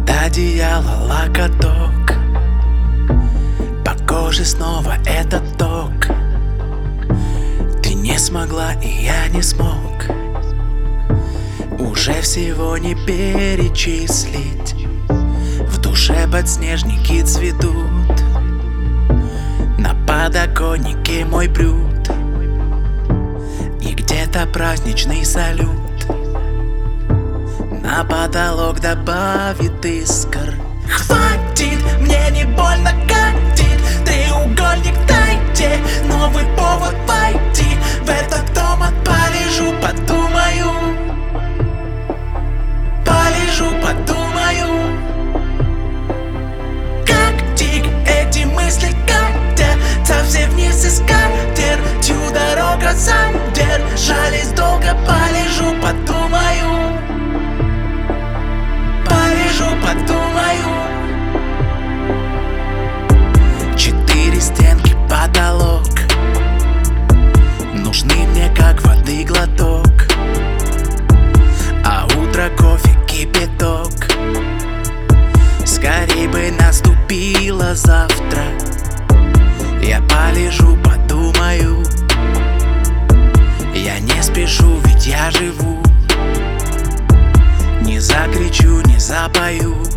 Под одеяло локоток, по коже снова этот ток. Ты не смогла, и я не смог. Уже всего не перечислить. В душе подснежники цветут, на подоконнике мой блюд, и где-то праздничный салют на потолок добавит искр. Хватит, мне не больно катит, треугольник дайте, новый повод пойти в этот дом. Полежу, подумаю, полежу, подумаю. Как тик эти мысли катятся все вниз и скатертью дорога задержались долго. Полежу, подумаю, полежу, подумаю. 4 стенки, потолок, нужны мне как воды глоток, а утро кофе кипяток. Скорей бы наступило завтра. Я полежу, подумаю. Я не спешу, ведь я живу. Не закричу, не запою.